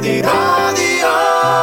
Vikerraadio raadio.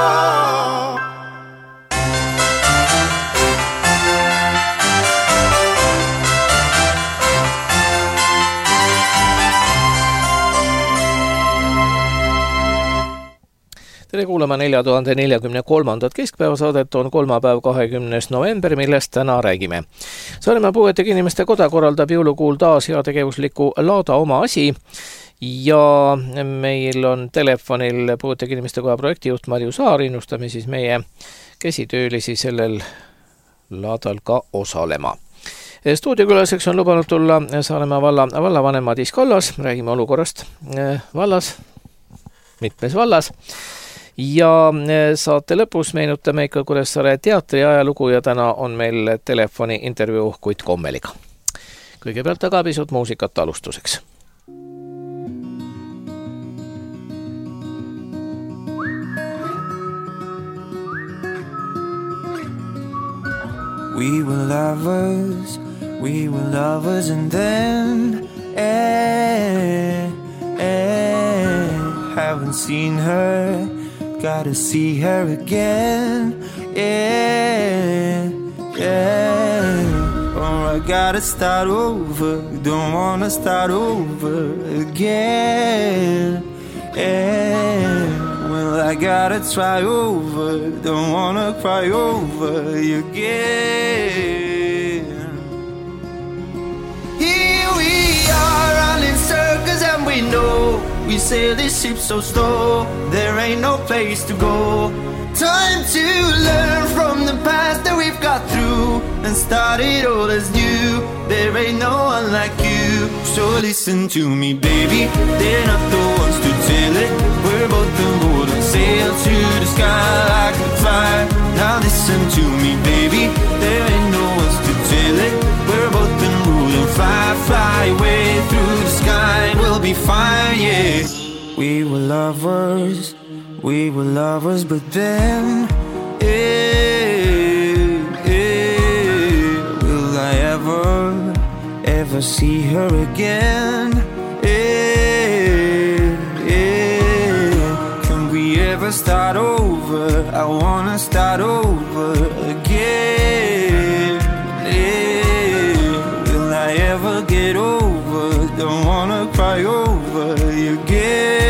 Tere kuulama 4043. keskpäevasaadet on kolmapäev 20. november, millest täna räägime. Saaremaa Puuetega Inimeste Koda korraldab jõulukuul taas heategevusliku Laada oma asi ja meil on telefonil Puuetega Inimeste Koja projektijuht Marju Saar, innustame siis meie käsitöölisi sellel laadal ka osalema. Stuudiokülaseks on lubanud tulla Saaremaa vallavanem Madis Kallas, räägime olukorrast mitmes vallas. Ja saate lõpus meenutame ikka Kuressaare teatri ajalugu ja täna on meil telefoni intervjuu Kuit Kommeliga. Kõigepealt aga pisut muusikat alustuseks. We were lovers and then haven't seen her. Gotta see her again, or I gotta start over, don't wanna start over again, well I gotta try over, don't wanna cry over again. Here we are running circles and we know we sail this ship so slow, there ain't no place to go. Time to learn from the past that we've got through and start it all as new. There ain't no one like you, so listen to me baby, they're not the ones to tell it. We're both aboard and sail to the sky like a fire. Now listen to me baby, there ain't no ones to tell it. We're both aboard and fly away through the sky. We'll be fine, yeah. We were lovers, but then will I ever see her again? Can we ever start over? I wanna start over again. Will I ever get over? Don't wanna cry over again.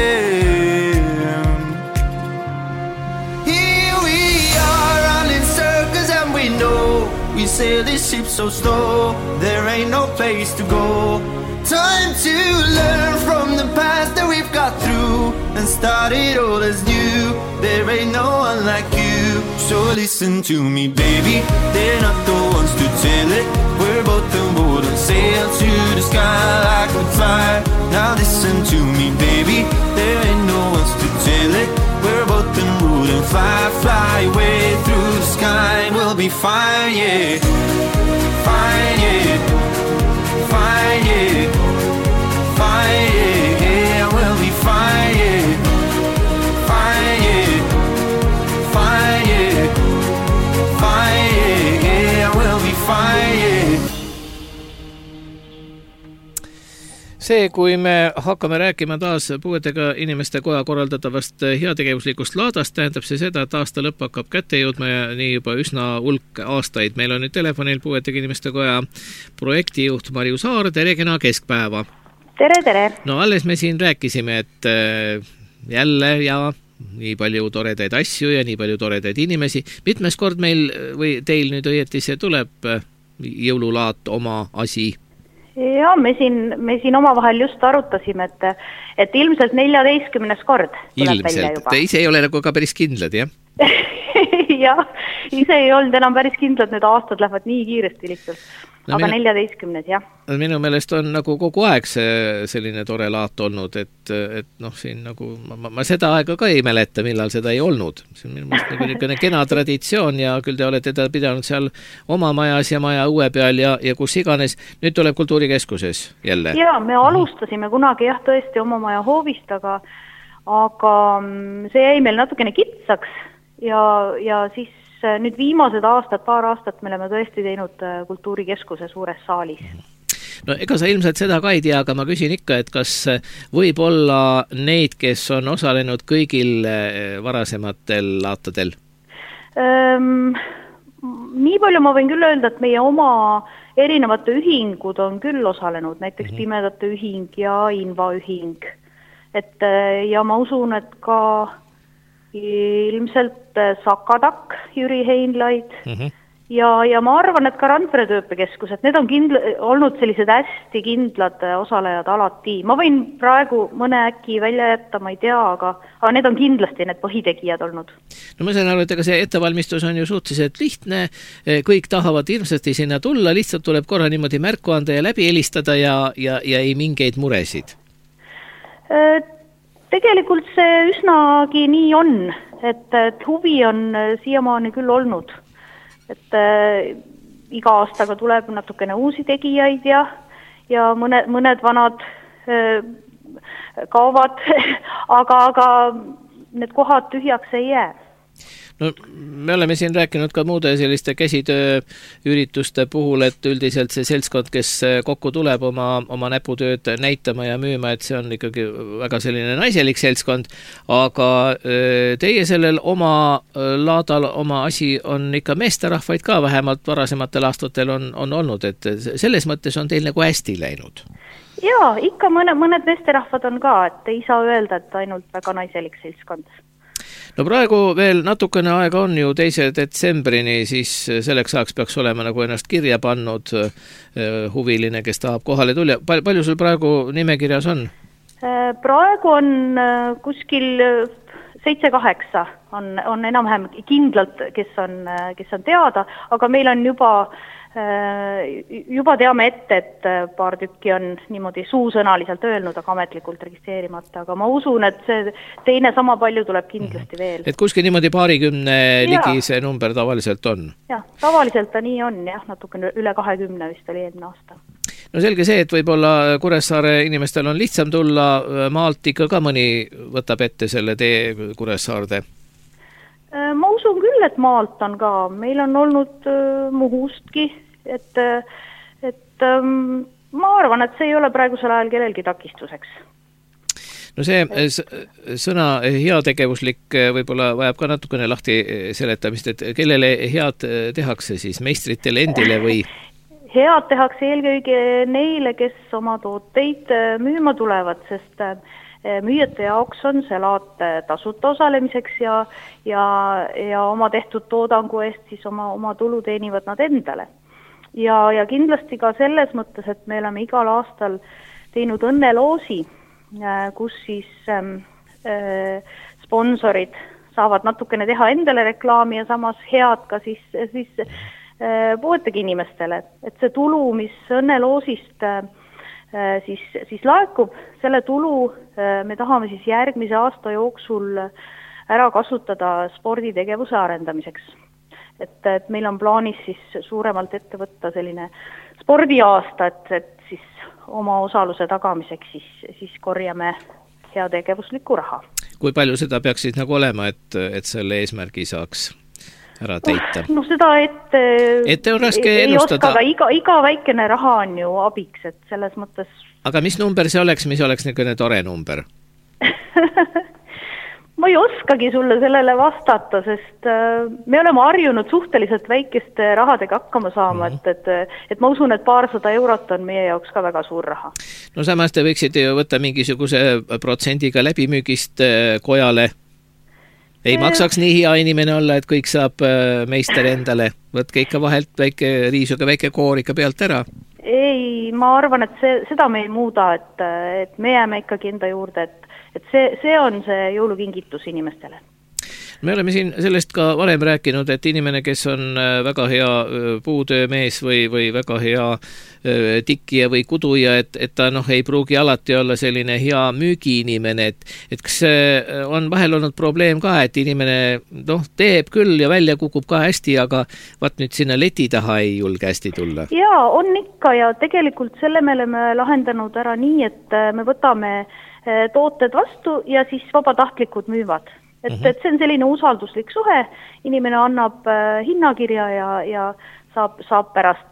We sail this ship so slow, there ain't no place to go. Time to learn from the past that we've got through and start it all as new. There ain't no one like you, so listen to me baby, they're not the ones to tell it. We're both aboard and sail to the sky like a fire. Now listen to me baby, there ain't no ones to tell it. We're both aboard and fly away through the sky. We'll be fine, yeah. Fine, yeah. Fine, yeah. Fine, yeah. We'll be fine, yeah. Fine, yeah. Fine, yeah. Fine, yeah. We'll be fine, yeah. See, kui me hakkame rääkima taas Puuetega Inimeste Koja korraldatavast heategevuslikust laadast, tähendab see seda, et aasta lõpp hakkab kätte jõudma ja nii juba üsna hulk aastaid. Meil on nüüd telefonil Puuetega Inimeste Koja projektijuht Marju Saar, tere kena keskpäeva. Tere. No alles me siin rääkisime, et jälle ja nii palju toredaid asju ja nii palju toredaid inimesi. Mitmes kord meil või teil nüüd õieti see tuleb jõululaat oma asi? Ja me siin omavahel just arutasime, et ilmselt 14. kord tuleb välja juba. Te ise ei ole nagu ka päris kindlad, jah? Jah, ise ei olnud enam päris kindlad, need aastad lähevad nii kiiresti lihtsalt. Aga 14. jah. Minu meelest on nagu kogu aeg selline tore laat olnud, et noh, siin nagu ma seda aega ka ei mäleta, millal seda ei olnud. See on minu meelest nagu niisugune kena traditsioon ja küll te olete teda pidanud seal oma majas ja maja õue peal ja kus iganes. Nüüd tuleb Kultuurikeskuses jälle. Ja, me alustasime kunagi jah tõesti oma maja hoovist, aga see jäi meil natukene kitsaks ja siis nüüd viimased paar aastat me oleme tõesti teinud Kultuurikeskuse suures saalis. No ega sa ilmselt seda ka ei tea, aga ma küsin ikka, et kas võib olla neid, kes on osalenud kõigil varasematel aastatel? Nii palju ma võin küll öelda, et meie oma erinevate ühingud on küll osalenud, näiteks Pimedate ühing ja Inva ühing. Ja ma usun, et ka ilmselt Sakadak, Jüri Heinlaid ja ma arvan, et ka Randvere tööpekeskus, et need on olnud sellised hästi kindlad osalejad alati. Ma võin praegu mõne äkki välja jätta, ma ei tea, aga need on kindlasti need põhitegijad olnud. No ma saan aru, et ega see ettevalmistus on ju suhteliselt lihtne, kõik tahavad hirmsasti sinna tulla, lihtsalt tuleb korra niimoodi märku anda ja läbi helistada ja ei mingeid muresid. Tegelikult see üsnagi nii on, et huvi on siiamaani küll olnud. Iga aastaga tuleb natukene uusi tegijaid ja mõned vanad kaovad, aga need kohad tühjaks ei jää. No, me oleme siin rääkinud ka muude selliste käsitööürituste puhul, et üldiselt see seltskond, kes kokku tuleb oma näputööd näitama ja müüma, et see on ikkagi väga selline naiselik seltskond, aga teie sellel oma laadal oma asi on ikka meesterahvaid ka, vähemalt varasematel aastatel on olnud, et selles mõttes on teil nagu hästi läinud. Jaa, ikka mõned meesterahvad on ka, et ei saa öelda, et ainult väga naiselik seltskond. No praegu veel natukene aega on ju 2. detsembrini, siis selleks ajaks peaks olema nagu ennast kirja pannud huviline, kes tahab kohale tulla. Palju sul praegu nimekirjas on? Praegu on kuskil 7-8 on enam-vähem kindlalt, kes on teada, aga meil on juba teame ette, et paar tükki on niimoodi suusõnaliselt öelnud, aga ametlikult registreerimata, aga ma usun, et see teine sama palju tuleb kindlasti veel. Et kuskil niimoodi 20 ligi see number tavaliselt on? Jah, tavaliselt ta nii on, natuke üle 20 vist oli eelmine aasta. No selge see, et võib-olla Kuressaare inimestel on lihtsam tulla, maalt ikka ka mõni võtab ette selle tee Kuressaarde? Ma usun küll, et maalt on ka. Meil on olnud Muhustki, et ma arvan, et see ei ole praegusel ajal kellelgi takistuseks. No see sõna heategevuslik võib-olla vajab ka natukene lahti seletamist, et kellele head tehakse siis, meistritele endile või? Head tehakse eelkõige neile, kes oma tooteid müüma tulevad, sest müüjate jaoks on see laat tasuta osalemiseks ja oma tehtud toodangu eest siis oma tulu teenivad nad endale. Ja kindlasti ka selles mõttes, et me oleme igal aastal teinud õnneloosi, kus siis sponsorid saavad natukene teha endale reklaami ja samas head ka siis puuetega inimestele. Et see tulu, mis õnneloosist siis laekub, selle tulu me tahame siis järgmise aasta jooksul ära kasutada sporditegevuse arendamiseks. Et meil on plaanis siis suuremalt ette võtta selline spordiaasta, et siis oma osaluse tagamiseks siis korjame heategevuslikku raha. Kui palju seda peaks siis nagu olema, et selle eesmärgi saaks ära täita? No seda ette on raske ennustada. Iga väikene raha on ju abiks, et selles mõttes... Aga mis number see oleks, mis oleks niisugune tore number? Ma ei oskagi sulle sellele vastata, sest me oleme harjunud suhteliselt väikeste rahadega hakkama saama, et ma usun, et 200 eurot on meie jaoks ka väga suur raha. No samas te võiksite ju võtta mingisuguse protsendiga läbimüügist kojale. Ei maksaks nii hea inimene olla, et kõik saab meister endale. Võtke ikka vahelt väike riisuga väike koor ikka pealt ära. Ei, ma arvan, et seda me ei muuda, et me jääme ikkagi enda juurde, et see on see jõulukingitus inimestele. Me oleme siin sellest ka varem rääkinud, et inimene, kes on väga hea puutöömees või väga hea tikkija või kuduja, et ta ei pruugi alati olla selline hea müügiinimene, et kas on vahel olnud probleem ka, et inimene teeb küll ja välja kukub ka hästi, aga vaat nüüd sinna leti taha ei julge hästi tulla? Jaa, on ikka ja tegelikult selle me oleme lahendanud ära nii, et me võtame tooted vastu ja siis vabatahtlikud müüvad. Et see on selline usalduslik suhe, inimene annab hinnakirja ja saab pärast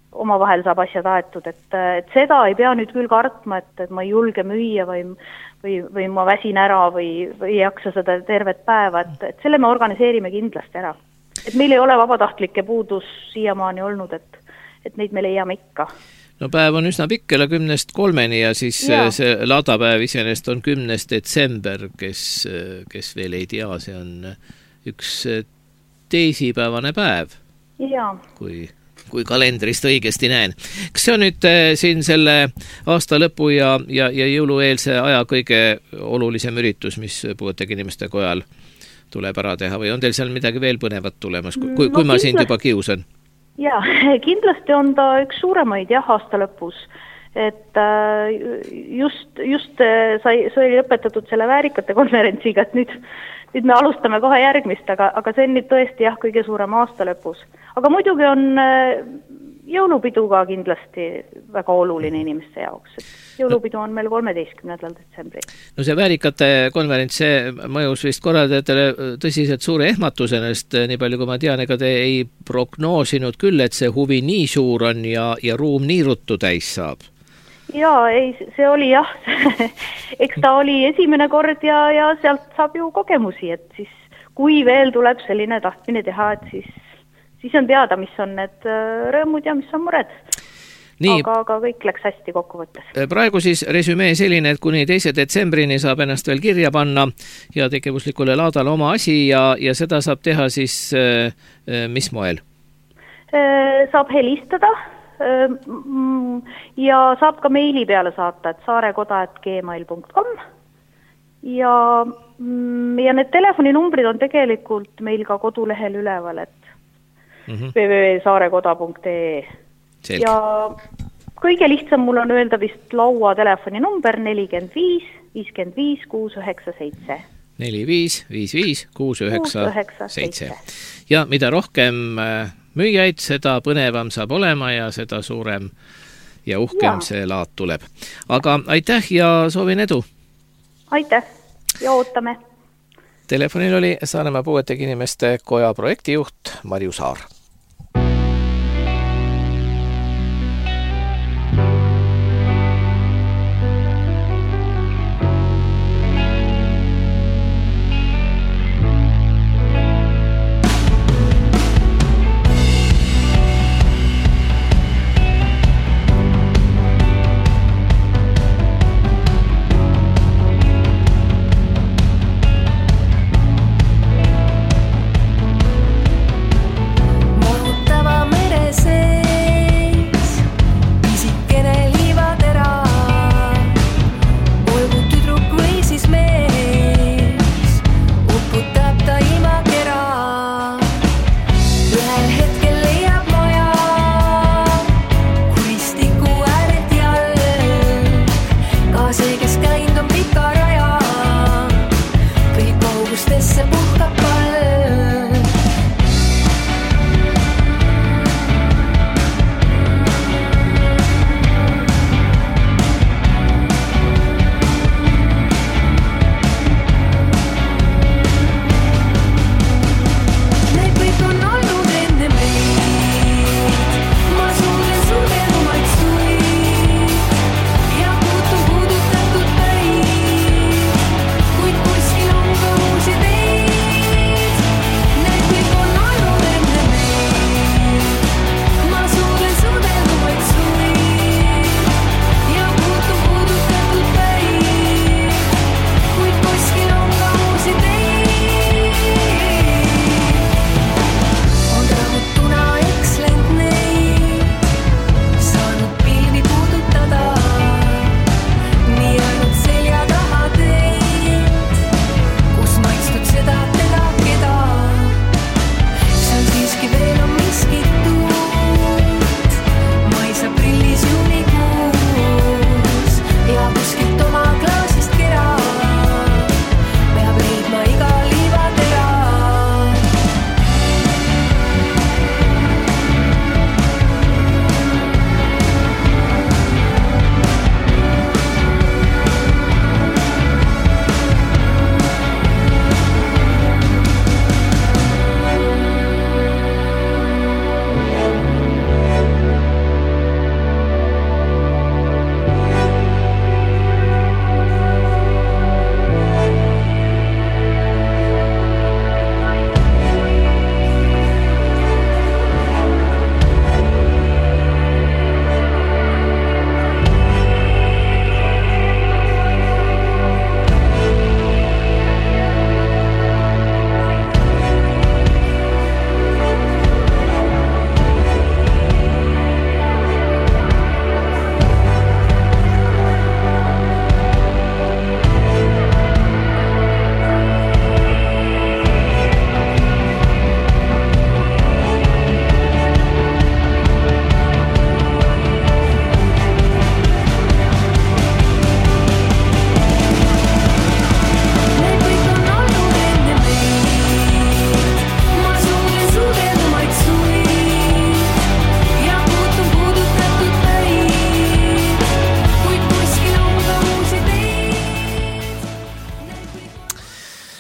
omavahel saab asjad aetud, et seda ei pea nüüd küll kartma, et ma ei julge müüa või ma väsin ära või ei jaksa seda tervet päeva, et selle me organiseerime kindlasti ära. Et meil ei ole vabatahtlikke puudus siiamaani olnud, et neid me leiame ikka. No päev on üsna pikk, kella 10-3 ja siis see laadapäev iseenesest on 10. detsember, kes veel ei tea, see on üks teisipäevane päev, kui kalendrist õigesti näen. Kas see on nüüd siin selle aasta lõpu ja jõulueelse aja kõige olulisem üritus, mis puuetega inimeste kojal tuleb ära teha või on teil seal midagi veel põnevat tulemas, kui ma sind juba kiusan? Jaa, kindlasti on ta üks suuremaid aasta lõpus, et just sai lõpetatud selle väärikate konverentsiga, et nüüd me alustame kohe järgmist, aga see on nüüd tõesti kõige suurem aasta lõpus. Aga muidugi on jõulupidu ka kindlasti väga oluline inimeste jaoks. Jõulupidu on meil 13. detsembri. No see väärikate konverents, see mõjus vist korraldajatele tõsiselt suure ehmatusena, sest nii palju kui ma tean, ega te ei prognoosinud küll, et see huvi nii suur on ja ruum nii ruttu täis saab. Jaa, see oli eks ta oli esimene kord ja sealt saab ju kogemusi, et siis kui veel tuleb selline tahtmine teha, et siis on teada, mis on need rõõmud ja mis on mured. Aga kõik läks hästi kokkuvõttes. Praegu siis resümee selline, et kuni 2. detsembrini saab ennast veel kirja panna ja tegevuslikule laadale oma asi ja seda saab teha siis mis moel? Saab helistada ja saab ka meili peale saata, et saarekoda@gmail.com ja need telefoninumbrid on tegelikult meil ka kodulehel üleval, et www.saarekoda.ee ja kõige lihtsam mul on öelda vist laua telefoninumber 45 55 697. 45 55 697. Ja mida rohkem müüjaid, seda põnevam saab olema ja seda suurem ja uhkem see laad tuleb. Aga aitäh ja soovin edu! Aitäh ja ootame! Telefonil oli Saaremaa puuetega inimeste koja projektijuht Marju Saar.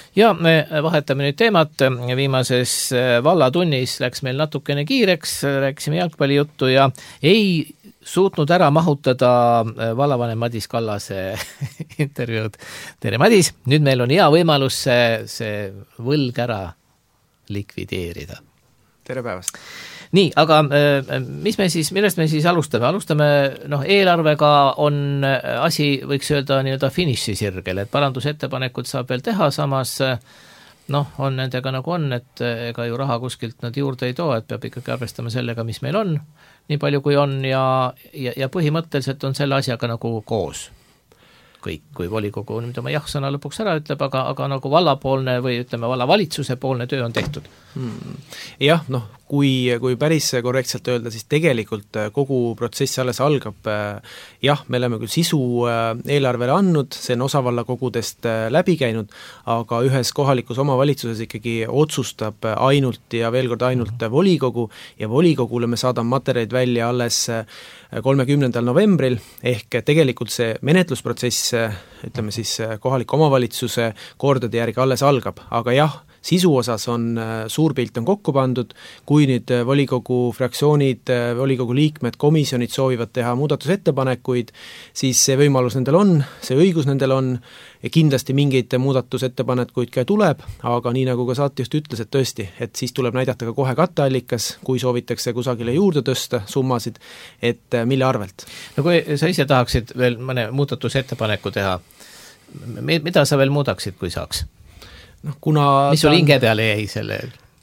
Ja me vahetame nüüd teemat, viimases vallatunnis läks meil natukene kiireks, rääkisime jalgpallijuttu ja ei suutnud ära mahutada vallavanem Madis Kallase intervjuud. Tere Madis, nüüd meil on hea võimalus see võlg ära likvideerida. Tere päevast! Nii, aga millest me siis alustame? Alustame, eelarvega on asi, võiks öelda, nii-öelda finišisirgel, et parandusettepanekud saab veel teha, samas on nendega nagu on, et ega ju raha kuskilt nad juurde ei too, et peab ikkagi arvestama sellega, mis meil on, nii palju kui on ja põhimõtteliselt on selle asjaga nagu koos. Kõik, kui volikogu nüüd oma jah-sõna lõpuks ära ütleb, aga nagu vallapoolne või ütleme vallavalitsuse poolne töö on tehtud. Jah, kui päris korrektselt öelda, siis tegelikult kogu protsess alles algab. Jah, me oleme küll sisu eelarvele andnud, see on osavallakogudest läbi käinud, aga ühes kohalikus omavalitsuses ikkagi otsustab ainult ja veel kord ainult volikogu ja volikogule me saadame materjalid välja alles 30. novembril, ehk tegelikult see menetlusprotsess, ütleme siis kohaliku omavalitsuse kordade järgi alles algab, aga jah, sisu osas on suur pilt on kokku pandud, kui nüüd volikogu fraktsioonid, volikogu liikmed, komisjonid soovivad teha muudatusettepanekuid, siis see võimalus nendel on, see õigus nendel on ja kindlasti mingeid muudatusettepanekuid ka tuleb, aga nii nagu ka saatejuht ütles, et tõesti, et siis tuleb näidata ka kohe katteallikas, kui soovitakse kusagile juurde tõsta summasid, et mille arvelt. No kui sa ise tahaksid veel mõne muudatusettepaneku teha, mida sa veel muudaksid, kui saaks? Mis sul hinge peale jäi selle?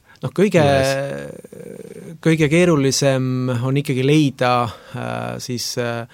Kõige keerulisem on ikkagi leida siis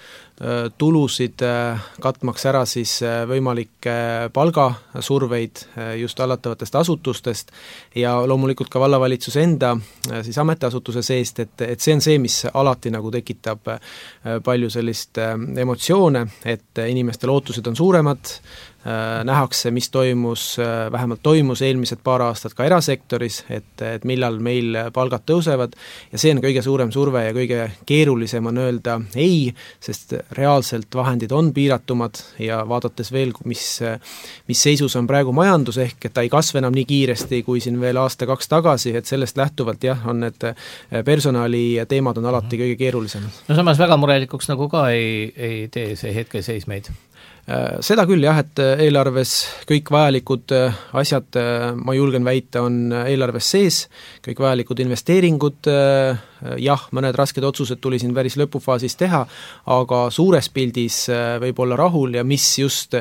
tulusid katmaks ära siis võimalikke palgasurveid just hallatavatest asutustest ja loomulikult ka vallavalitsuse enda siis ametiasutuse seest, et see on see, mis alati nagu tekitab palju sellist emotsioone, et inimeste lootused on suuremad, nähakse, mis vähemalt toimus eelmised paar aastat ka erasektoris, et millal meil palgad tõusevad ja see on kõige suurem surve ja kõige keerulisem on öelda ei, sest reaalselt vahendid on piiratumad ja vaadates veel, mis seisus on praegu majandus, ehk et ta ei kasva enam nii kiiresti kui siin veel aasta-kaks tagasi, et sellest lähtuvalt jah, on need personali teemad on alati kõige keerulisemad. No samas väga murelikuks nagu ka ei tee see hetkeseis meid. Seda küll jah, et eelarves kõik vajalikud asjad, ma julgen väita, on eelarves sees, kõik vajalikud investeeringud, jah, mõned rasked otsused tuli siin päris lõpufaasis teha, aga suures pildis võib olla rahul ja mis just,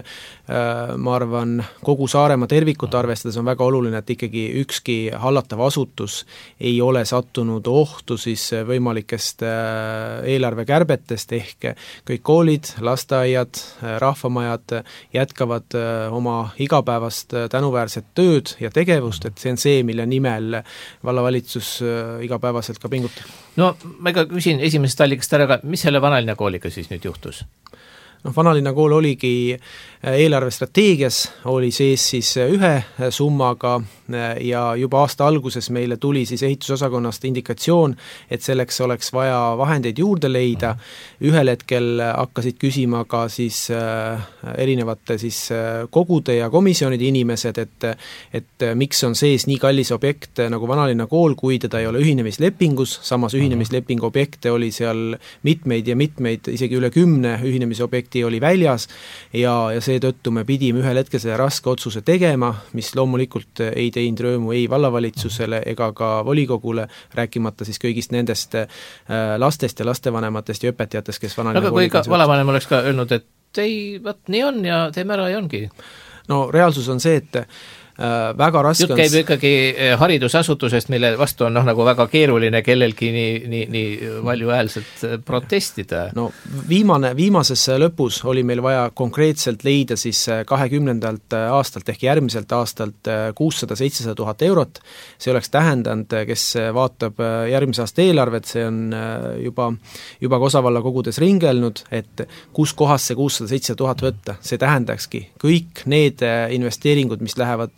ma arvan, kogu Saaremaa tervikut arvestades on väga oluline, et ikkagi ükski hallatav asutus ei ole sattunud ohtu siis võimalikest eelarvekärbetest, ehk kõik koolid, lasteaiad, rahvamajad jätkavad oma igapäevast tänuväärset tööd ja tegevust, et see on see, mille nimel vallavalitsus igapäevaselt ka pingutab. No ma ega küsin esimesest allikast ära, mis selle Vanalinna kooliga siis nüüd juhtus? Vanalinna kool oligi eelarvestrateegias, oli sees siis ühe summaga ja juba aasta alguses meile tuli siis ehitusosakonnast indikatsioon, et selleks oleks vaja vahendeid juurde leida. Ühel hetkel hakkasid küsima ka siis erinevate siis kogude ja komisjonide inimesed, et miks on sees nii kallis objekt nagu Vanalinna kool, kui teda ei ole ühinemislepingus, samas ühinemislepingu objekte oli seal mitmeid ja mitmeid, isegi üle 10 ühinemisobjekti oli väljas ja seetõttu me pidime ühel hetkel selle raske otsuse tegema, mis loomulikult ei teinud rõõmu ei vallavalitsusele ega ka volikogule, rääkimata siis kõigist nendest lastest ja lastevanematest ja õpetajatest, kes Vanalinna kooliga. Aga kui ka vallavanem oleks ka öelnud, et ei, nii on ja teeme ära ja ongi. No reaalsus on see, et väga raske jutt käib ikkagi haridusasutusest, mille vastu on nagu väga keeruline kellelgi nii valjuhäälselt protestida. No viimases lõpus oli meil vaja konkreetselt leida siis 20. aastalt ehk järgmiselt aastalt 600-700 000 eurot. See oleks tähendanud, kes vaatab järgmise aasta eelarvet, see on juba ka osavalla kogudes ringelnud, et kus kohas see 600-700 000 võtta. See tähendakski kõik need investeeringud, mis lähevad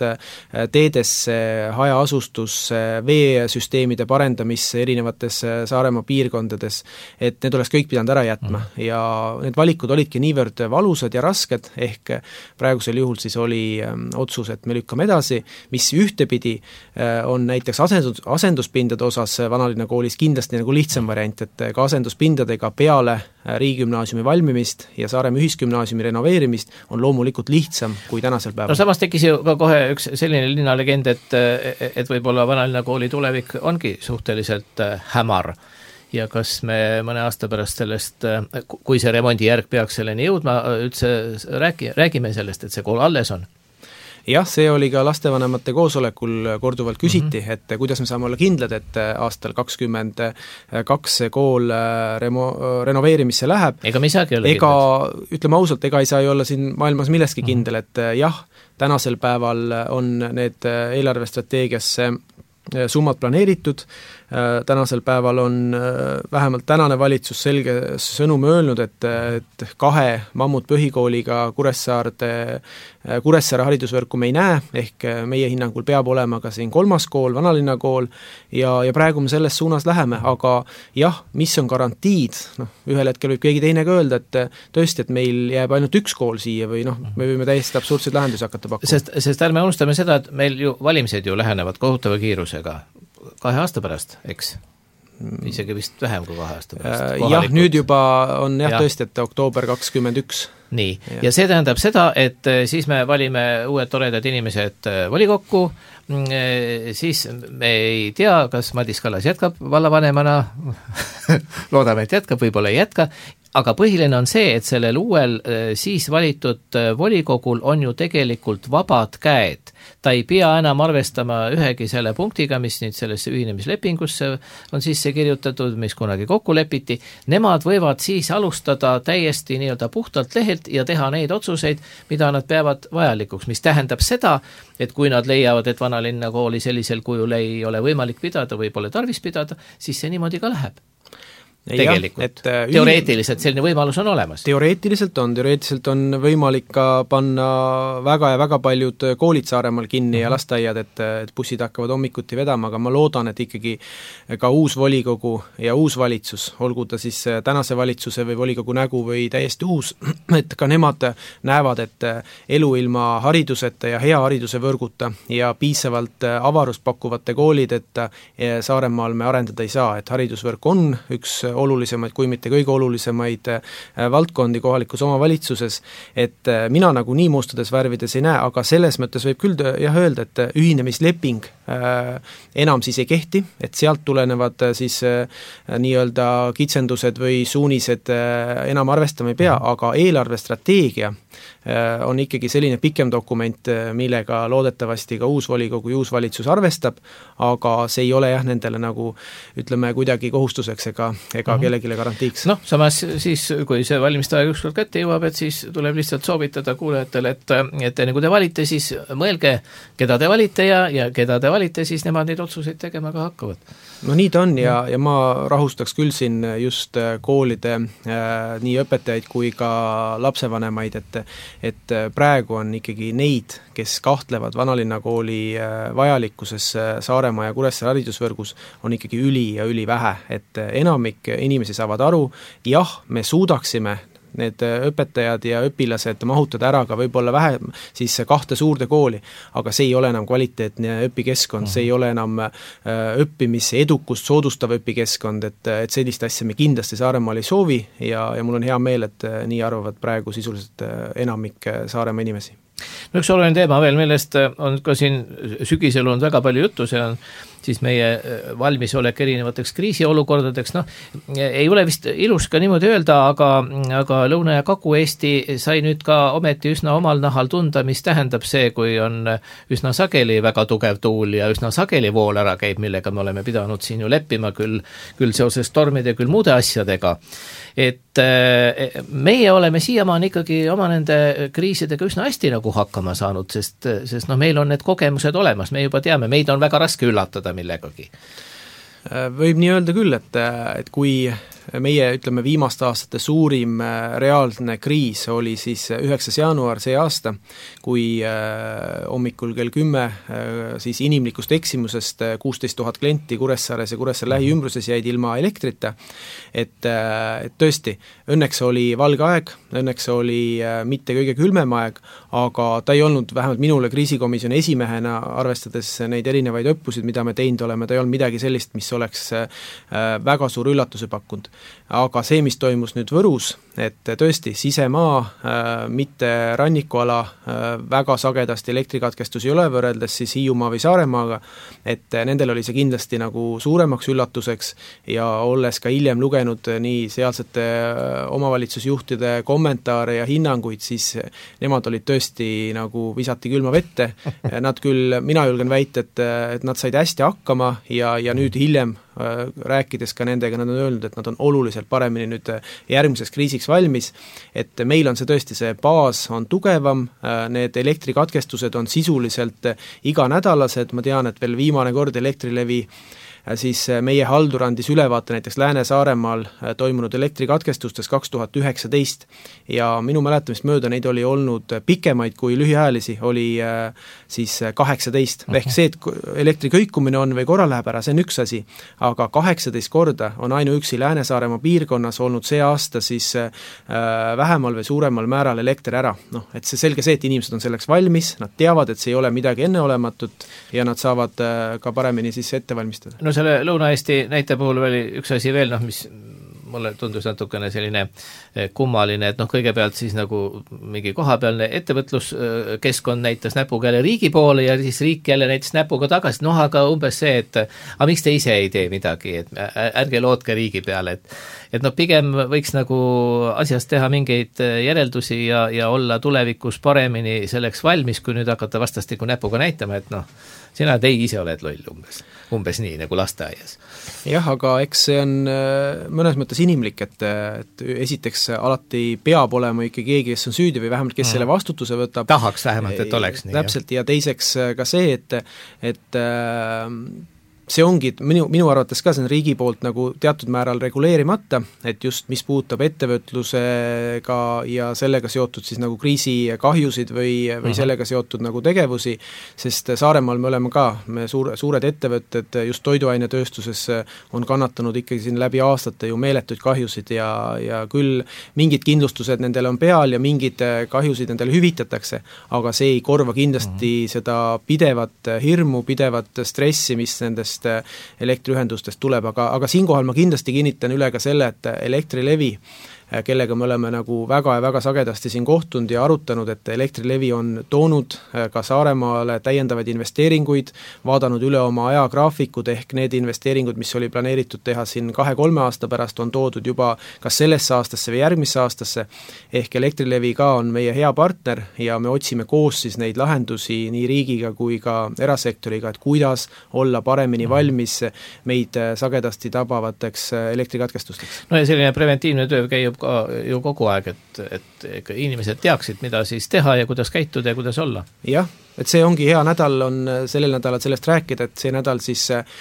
teedesse, hajaasustusse, veesüsteemide parendamisse erinevates Saaremaa piirkondades, et need oleks kõik pidanud ära jätma ja need valikud olidki niivõrd valusad ja rasked, ehk praegusel juhul siis oli otsus, et me lükkame edasi, mis ühtepidi on näiteks asenduspindade osas Vanalinna koolis kindlasti nagu lihtsam variant, et ka asenduspindadega peale riigigümnaasiumi valmimist ja Saaremaa ühisgümnaasiumi renoveerimist on loomulikult lihtsam kui tänasel päeval. No samas tekkis ju ka kohe üks selline linnalegend, et võib-olla Vanalinna kooli tulevik ongi suhteliselt hämar ja kas me mõne aasta pärast sellest, kui see remondijärg peaks selleni jõudma, üldse räägime sellest, et see kool alles on? Jah, see oli ka lastevanemate koosolekul korduvalt küsiti, et kuidas me saame olla kindlad, et aastal 2022 see kool renoveerimisse läheb. Ega me ei saagi olla kindlad. Ütleme ausalt, ega ei saa ju olla siin maailmas milleski kindel, et jah, tänasel päeval on need eelarvestrateegiasse summad planeeritud, tänasel päeval on vähemalt tänane valitsus selge sõnum öelnud, et 2 mammutpõhikooliga Kuressaare haridusvõrku me ei näe, ehk meie hinnangul peab olema ka siin 3. kool, Vanalinna kool ja praegu me selles suunas läheme, aga jah, mis on garantiid, ühel hetkel võib keegi teine ka öelda, et tõesti, et meil jääb ainult 1 kool siia või me võime täiesti absurdseid lahendusi hakata pakkuma. Sest ärme unustame seda, et meil ju valimised ju lähenevad kohutava kiirusega 2 aasta pärast, eks? Isegi vist vähem kui 2 aasta pärast. Jah, nüüd juba on tõesti, et oktoober 2021. Nii, ja see tähendab seda, et siis me valime uued toredad inimesed volikokku, siis me ei tea, kas Madis Kallas jätkab vallavanemana, loodame, et jätkab, võib-olla ei jätka, aga põhiline on see, et sellel uuel siis valitud volikogul on ju tegelikult vabad käed. Ta ei pea enam arvestama ühegi selle punktiga, mis nüüd sellesse ühinemislepingusse on sisse kirjutatud, mis kunagi kokku lepiti. Nemad võivad siis alustada täiesti nii-öelda puhtalt lehelt ja teha neid otsuseid, mida nad peavad vajalikuks, mis tähendab seda, et kui nad leiavad, et Vanalinna kooli sellisel kujul ei ole võimalik pidada või pole tarvis pidada, siis see niimoodi ka läheb. Tegelikult. Teoreetiliselt selline võimalus on olemas. Teoreetiliselt on võimalik ka panna väga paljud koolid Saaremaal kinni ja lasteaiad, et bussid hakkavad hommikuti vedama, aga ma loodan, et ikkagi ka uus volikogu ja uus valitsus, olgu ta siis tänase valitsuse või volikogu nägu või täiesti uus, et ka nemad näevad, et elu ilma hariduseta ja hea hariduse võrguta ja piisavalt avarust pakkuvate koolid, et Saaremaal me arendada ei saa, et haridusvõrk on üks olulisemaid, kui mitte kõige olulisemaid valdkondi kohalikus omavalitsuses, et mina nagu nii mustades värvides ei näe, aga selles mõttes võib küll öelda, et ühinemisleping enam siis ei kehti, et sealt tulenevad siis nii-öelda kitsendused või suunised enam arvestama ei pea, aga eelarvestrateegia on ikkagi selline pikem dokument, millega loodetavasti ka uus volikogu ja uus valitsus arvestab, aga see ei ole jah nendele nagu ütleme kuidagi kohustuseks ega kellegile garantiiks. Samas siis, kui see valimistaja ükskord kätte jõuab, et siis tuleb lihtsalt soovitada kuulajatele, et enne kui te valite, siis mõelge, keda te valite ja keda te valite, siis nemad neid otsuseid tegema ka hakkavad. No nii ta on ja ma rahustaks küll siin just koolide nii õpetajaid kui ka lapsevanemaid, et praegu on ikkagi neid, kes kahtlevad Vanalinna kooli vajalikkuses Saaremaa ja Kuressaare haridusvõrgus, on ikkagi üli vähe, et enamik inimesi saavad aru, jah, me suudaksime need õpetajad ja õpilased mahutada ära ka võib-olla vähem siis 2 suurde kooli, aga see ei ole enam kvaliteetne õpikeskkond, see ei ole enam õppimise edukust soodustav õpikeskkond, et sellist asja me kindlasti Saaremaal ei soovi ja mul on hea meel, et nii arvavad praegu sisuliselt enamik Saaremaa inimesi. No üks oluline teema veel, millest on ka siin sügisel olnud väga palju juttu, see on siis meie valmisolek erinevateks kriisiolukordadeks, ei ole vist ilus ka niimoodi öelda, aga Lõuna- ja Kagu-Eesti sai nüüd ka ometi üsna omal nahal tunda, mis tähendab see, kui on üsna sageli väga tugev tuul ja üsna sageli vool ära käib, millega me oleme pidanud siin ju leppima küll seoses stormide, küll muude asjadega. Et meie oleme siiamaani ikkagi oma nende kriisidega üsna hästi nagu hakkama saanud, sest meil on need kogemused olemas, me juba teame, meid on väga raske üllatada millegagi. Võib nii öelda küll, et kui meie ütleme viimaste aastate suurim reaalne kriis oli siis 9. jaanuar see aasta, kui hommikul kell 10 siis inimlikust eksimusest 16 000 klienti Kuressaares ja Kuressaare lähiümbruses jäid ilma elektrita, et tõesti, õnneks oli valge aeg, õnneks oli mitte kõige külmem aeg, aga ta ei olnud vähemalt minule kriisikomisjoni esimehena, arvestades neid erinevaid õppusid, mida me teinud oleme, ta ei olnud midagi sellist, mis oleks väga suur üllatuse pakkunud. Aga see, mis toimus nüüd Võrus, et tõesti sisemaa, mitte rannikuala, väga sagedasti elektrikatkestusi ei ole võrreldes siis Hiiumaa või Saaremaaga, et nendel oli see kindlasti nagu suuremaks üllatuseks ja olles ka hiljem lugenud nii sealsete omavalitsusjuhtide kommentaare ja hinnanguid, siis nemad olid tõesti nagu visati külma vette. Nad küll, mina julgen väita, et nad said hästi hakkama ja nüüd hiljem rääkides ka nendega, nad on öelnud, et nad on oluliselt paremini nüüd järgmiseks kriisiks valmis, et meil on see tõesti, see baas on tugevam, need elektrikatkestused on sisuliselt iganädalased, ma tean, et veel viimane kord Elektrilevi siis meie haldur andis ülevaate näiteks Lääne-Saaremaal toimunud elektrikatkestustes 2019 ja minu mäletamist mööda neid oli olnud pikemaid kui lühiajalisi, oli siis 18, ehk see, et elektri kõikumine on või korra läheb ära, see on üks asi, aga 18 korda on ainuüksi Lääne-Saaremaa piirkonnas olnud see aasta siis vähemal või suuremal määral elekter ära. Noh, et see selge see, et inimesed on selleks valmis, nad teavad, et see ei ole midagi enneolematut ja nad saavad ka paremini siis ette valmistada. No selle Lõuna-Eesti näite puhul oli üks asi veel, mis mulle tundus natukene selline kummaline, et kõigepealt siis nagu mingi kohapealne ettevõtluskeskkond näitas näpuga jälle riigi poole ja siis riik jälle näitas näpuga tagasi, aga umbes see, et aga miks te ise ei tee midagi, et ärge lootke riigi peale, et pigem võiks nagu asjast teha mingeid järeldusi ja olla tulevikus paremini selleks valmis, kui nüüd hakata vastastikku näpuga näitama, et sina ise oled loll umbes nii nagu lasteaias. Jah, aga eks see on mõnes mõttes inimlik, et esiteks alati peab olema ikka keegi, kes on süüdi või vähemalt kes selle vastutuse võtab. Tahaks vähemalt, et oleks nii. Täpselt, ja teiseks ka see, et see ongi, minu arvates ka see on riigi poolt nagu teatud määral reguleerimata, et just mis puudutab ettevõtlusega ja sellega seotud siis nagu kriisikahjusid või sellega seotud nagu tegevusi, sest Saaremaal me oleme ka, suured ettevõtted just toiduainetööstuses on kannatanud ikkagi siin läbi aastate ju meeletuid kahjusid ja küll mingid kindlustused nendele on peal ja mingid kahjusid nendele hüvitatakse, aga see ei korva kindlasti seda pidevat hirmu, pidevat stressi, mis nendest elektriühendustest tuleb, aga siinkohal ma kindlasti kinnitan üle ka selle, et Elektrilevi, kellega me oleme nagu väga ja väga sagedasti siin kohtunud ja arutanud, et Elektrilevi on toonud ka Saaremaale täiendavaid investeeringuid, vaadanud üle oma ajagraafikud ehk need investeeringud, mis oli planeeritud teha siin 2-3 aasta pärast, on toodud juba kas sellesse aastasse või järgmisse aastasse, ehk Elektrilevi ka on meie hea partner ja me otsime koos siis neid lahendusi nii riigiga kui ka erasektoriga, et kuidas olla paremini valmis meid sagedasti tabavateks elektrikatkestusteks. No ja selline preventiivne töö käib ka ju kogu aeg, et inimesed teaksid, mida siis teha ja kuidas käituda ja kuidas olla. Jah, et see ongi hea nädal, on sellel nädalal sellest rääkida, et see nädal siis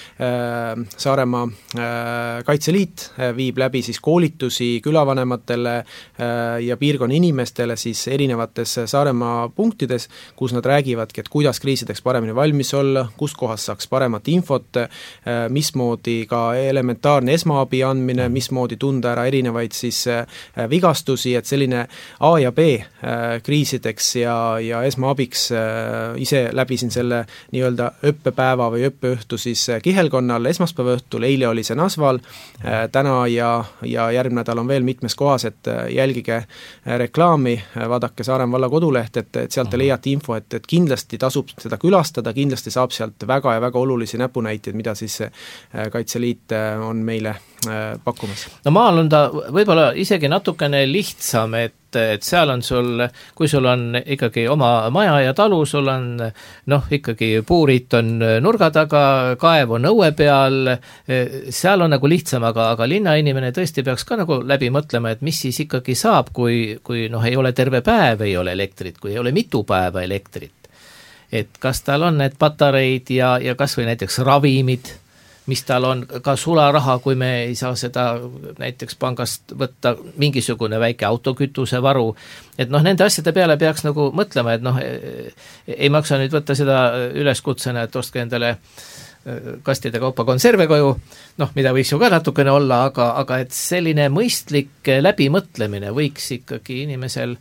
Saaremaa Kaitseliit viib läbi siis koolitusi külavanematele ja piirkonna inimestele siis erinevates Saaremaa punktides, kus nad räägivadki, et kuidas kriisideks paremini valmis olla, kus kohas saaks paremat infot, mismoodi ka elementaarne esmaabi andmine, mismoodi tunda ära erinevaid siis vigastusi, et selline A ja B kriisideks ja esmaabiks ise läbisin selle nii-öelda õppepäeva või õppeõhtu siis Kihelkonnal esmaspäeva õhtul, eile oli see Nasval, täna ja järgmine nädal on veel mitmes kohas, et jälgige reklaami, vaadake Saaremaa valla koduleht, et sealt te leiate info, et kindlasti tasub seda külastada, kindlasti saab sealt väga ja väga olulisi näpunäiteid, mida siis Kaitseliit on meile pakkumas. No maal on ta võib-olla isegi natukene lihtsam, et seal on sul, kui sul on ikkagi oma maja ja talu, sul on ikkagi puurit on nurga taga, kaev on õue peal, seal on nagu lihtsam, aga linnainimene tõesti peaks ka nagu läbi mõtlema, et mis siis ikkagi saab, kui ei ole terve päev, ei ole elektrit, kui ei ole mitu päeva elektrit. Et kas tal on need patareid ja kas või näiteks ravimid, mis tal on ka sularaha, kui me ei saa seda näiteks pangast võtta mingisugune väike autokütusevaru, et nende asjade peale peaks nagu mõtlema, et ei maksa nüüd võtta seda üleskutsena, et ostke endale kastide kaupa konserve koju, mida võiks ju ka natukene olla, aga et selline mõistlik läbimõtlemine võiks ikkagi inimesel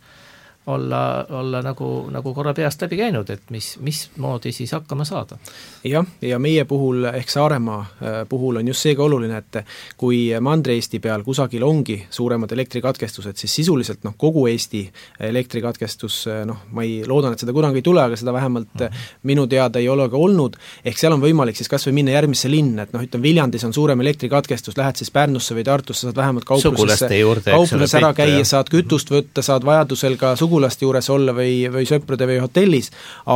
olla nagu korra peast läbi käinud, et mismoodi siis hakkama saada. Jah, ja meie puhul ehk Saaremaa puhul on just seega oluline, et kui Mandri-Eesti peal kusagil ongi suuremad elektrikatkestused, siis sisuliselt kogu Eesti elektrikatkestus, ma ei loodan, et seda kunagi ei tule, aga seda vähemalt minu teada ei ole ka olnud, ehk seal on võimalik siis kas või minna järgmisse linna, et ütleme, Viljandis on suurem elektrikatkestus, lähed siis Pärnusse või Tartusse, saad vähemalt kaupluses ära käia, saad kütust võtta, saad vajadusel ka sugulaste juures olla või sõprade või hotellis,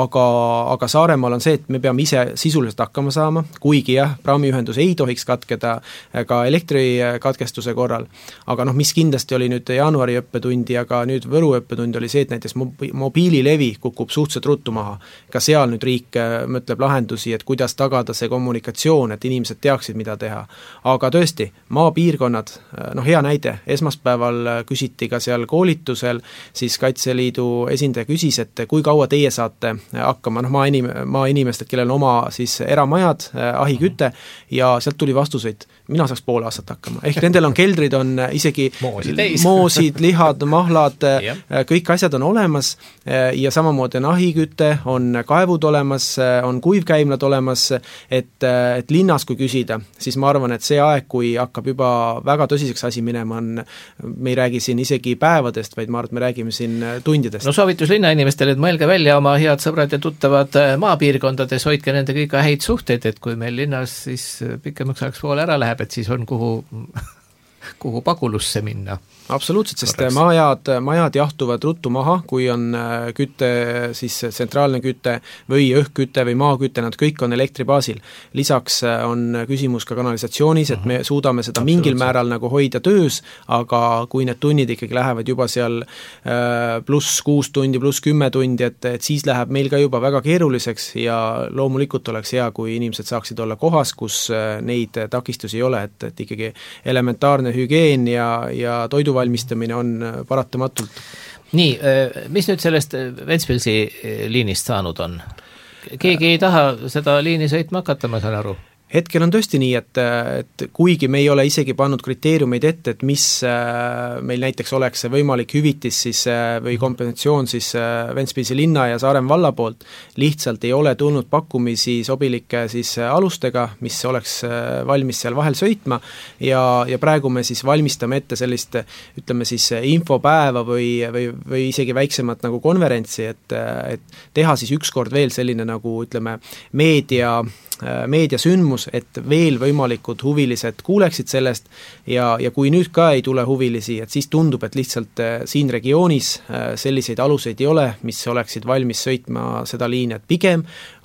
aga Saaremaal on see, et me peame ise sisuliselt hakkama saama, kuigi jah, praamiühendus ei tohiks katkeda ka elektrikatkestuse korral, aga mis kindlasti oli nüüd jaanuari õppetund ja ka nüüd Võru õppetund oli see, et näiteks mobiililevi kukub suhteliselt ruttu maha. Ka seal nüüd riik mõtleb lahendusi, et kuidas tagada see kommunikatsioon, et inimesed teaksid, mida teha. Aga tõesti, maapiirkonnad, hea näide, esmaspäeval küsiti ka seal koolitusel, siis Kaitseliidu esindaja küsis, et kui kaua teie saate hakkama, maainimesed, kellel on oma siis eramajad, ahiküte, ja sealt tuli vastuseid, mina saaks pool aastat hakkama. Ehk nendel on keldrid, on isegi moosid, lihad, mahlad, kõik asjad on olemas ja samamoodi on ahiküte, on kaevud olemas, on kuivkäimlad olemas, et linnas kui küsida, siis ma arvan, et see aeg, kui hakkab juba väga tõsiseks asi minema, me ei räägi siin isegi päevadest, vaid ma arvan, et me räägime siin tundidest. Soovitus linnainimestele, et mõelge välja oma head sõbrad ja tuttavad maapiirkondades, hoidke nende kõige häid suhteid, et kui meil linnas siis pikemaks ajaks poole ära läheb, et siis on kuhu pagulusse minna. Absoluutselt, sest majad jahtuvad ruttu maha, kui on kütte, siis tsentraalne küte või õhkküte või maaküte, nad kõik on elektribaasil. Lisaks on küsimus ka kanalisatsioonis, et me suudame seda mingil määral nagu hoida töös, aga kui need tunnid ikkagi lähevad juba seal pluss 6 tundi, pluss 10 tundi, et siis läheb meil ka juba väga keeruliseks ja loomulikult oleks hea, kui inimesed saaksid olla kohas, kus neid takistusi ei ole, et ikkagi elementaarne hügieen ja toidu valmistamine on paratamatult. Nii, mis nüüd sellest Ventspilsi liinist saanud on? Keegi ei taha seda liini sõitma hakata, ma saan aru? Hetkel on tõesti nii, et kuigi me ei ole isegi pannud kriteeriumeid ette, et mis meil näiteks oleks võimalik hüvitis siis, või kompensatsioon siis Ventspilsi linna ja Saaremaa valla poolt, lihtsalt ei ole tulnud pakkumisi sobilike siis alustega, mis oleks valmis seal vahel sõitma ja praegu me siis valmistame ette sellist, ütleme siis infopäeva või isegi väiksemat nagu konverentsi, et teha siis ükskord veel selline nagu ütleme meediasündmus, et veel võimalikud huvilised kuuleksid sellest ja kui nüüd ka ei tule huvilisi, et siis tundub, et lihtsalt siin regioonis selliseid aluseid ei ole, mis oleksid valmis sõitma seda liini, et pigem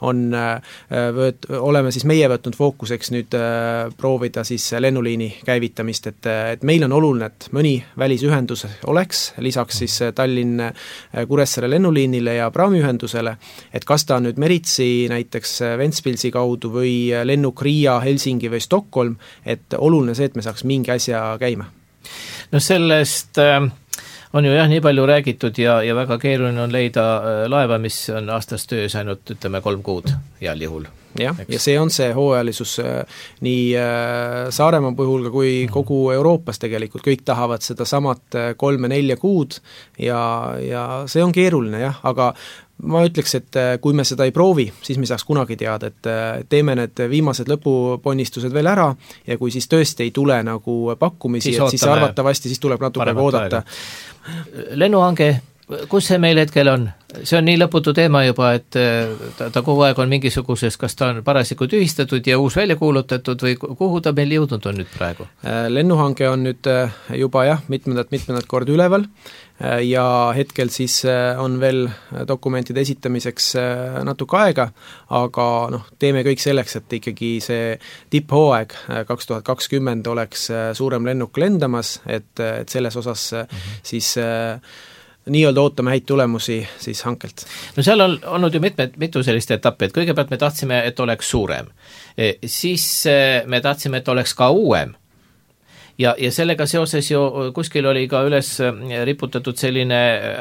oleme siis meie võtnud fookuseks nüüd proovida siis lennuliini käivitamist, et meil on oluline, et mõni välisühendus oleks, lisaks siis Tallinn-Kuressaare lennuliinile ja praamiühendusele, et kas ta on nüüd Meritsi näiteks Ventspilsi kaudu või lennuk Riia, Helsingi või Stockholm, et oluline see, et me saaks mingi asja käima. Sellest on ju nii palju räägitud ja väga keeruline on leida laeva, mis on aastas töös ainult, ütleme, 3 kuud heal juhul. Ja see on see hooajalisus nii Saaremaa puhul kui kogu Euroopas tegelikult, kõik tahavad seda samat 3-4 kuud ja see on keeruline jah, aga ma ütleks, et kui me seda ei proovi, siis me saaks kunagi teada, et teeme need viimased lõpuponnistused veel ära ja kui siis tõesti ei tule nagu pakkumisi, siis arvatavasti siis tuleb natuke oodata. Lennuhange, kus see meil hetkel on? See on nii lõputu teema juba, et ta kogu aeg on mingisuguses, kas ta on parasjagu tühistatud ja uus välja kuulutatud või kuhu ta meil jõudnud on nüüd praegu? Lennuhange on nüüd juba mitmendat kord üleval ja hetkel siis on veel dokumentide esitamiseks natuke aega, aga teeme kõik selleks, et ikkagi see tipphooaeg 2020 oleks suurem lennuk lendamas, et selles osas siis nii-öelda ootame häid tulemusi siis hankelt. No seal on olnud ju mitu sellist etappi, et kõigepealt me tahtsime, et oleks suurem. Siis me tahtsime, et oleks ka uuem. Ja sellega seoses ju kuskil oli ka üles riputatud selline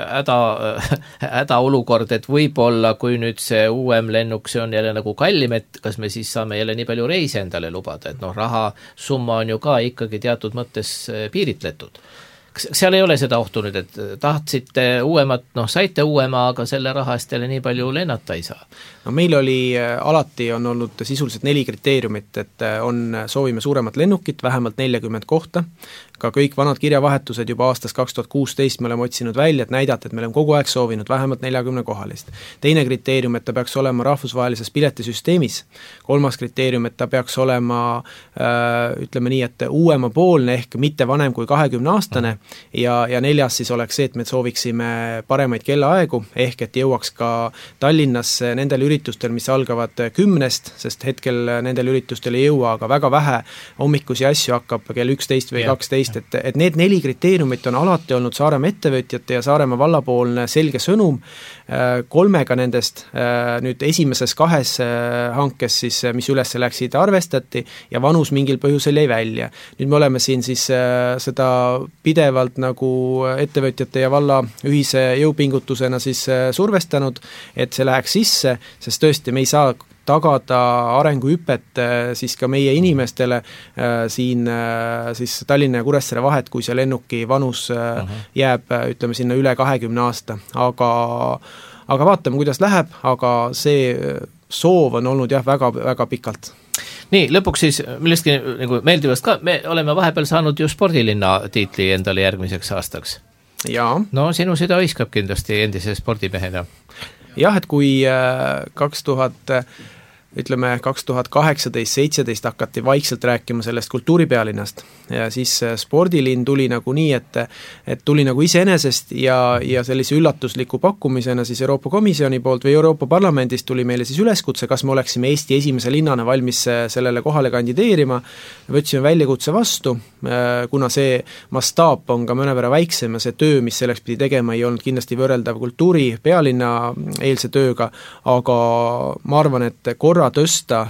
hädaolukord, et võib-olla kui nüüd see uuem lennuk, see on jälle nagu kallim, et kas me siis saame jälle nii palju reise endale lubada, et rahasumma on ju ka ikkagi teatud mõttes piiritletud. Seal ei ole seda ohtu nüüd, et tahtsite uuemat, saite uuema, aga selle raha eest jälle nii palju lennata ei saa? No meil alati on olnud sisuliselt 4 kriteeriumit, et soovime suuremat lennukit, vähemalt 40 kohta, ka kõik vanad kirjavahetused juba aastast 2016 me oleme otsinud välja, et näidata, et me oleme kogu aeg soovinud vähemalt 40 kohalist. Teine kriteerium, et ta peaks olema rahvusvahelises piletisüsteemis. 3. kriteerium, et ta peaks olema, ütleme nii, et uuemapoolne ehk mitte vanem kui 20-aastane ja 4. siis oleks see, et me sooviksime paremaid kellaaegu, ehk et jõuaks ka Tallinnasse nendel üritustel, mis algavad 10, sest hetkel nendel üritustel ei jõua, aga väga vähe hommikusi asju hakkab kell 11 või 12, et need 4 kriteeriumit on alati olnud Saaremaa ettevõtjate ja Saaremaa vallapoolne selge sõnum. 3 nendest nüüd esimeses 2 hankes, siis, mis üles läksid, arvestati ja vanus mingil põhjusel jäi välja. Nüüd me oleme siin siis seda pidevalt nagu ettevõtjate ja valla ühise jõupingutusena siis survestanud, et see läheks sisse, sest tõesti me ei saa tagada arenguhüpet siis ka meie inimestele siin siis Tallinna ja Kuressaare vahet, kui see lennuki vanus jääb, ütleme sinna üle 20 aasta, aga vaatame, kuidas läheb, aga see soov on olnud väga pikalt. Nii, lõpuks siis millestki nagu meeldivast ka, me oleme vahepeal saanud ju spordilinna tiitli endale järgmiseks aastaks. Jaa. No sinu süda hõiskab kindlasti endise spordimehena. Jah, et kui 2018-17 hakati vaikselt rääkima sellest kultuuripealinnast ja siis spordilinn tuli nagu nii, et tuli nagu iseenesest ja sellise üllatusliku pakkumisena siis Euroopa Komisjoni poolt või Euroopa Parlamendist tuli meile siis üleskutse, kas me oleksime Eesti esimese linnana valmis sellele kohale kandideerima. Võtsime väljakutse vastu, kuna see mastaap on ka mõnevõrra väiksem ja see töö, mis selleks pidi tegema, ei olnud kindlasti võrreldav kultuuripealinna eelse tööga, aga ma arvan, et korra tõsta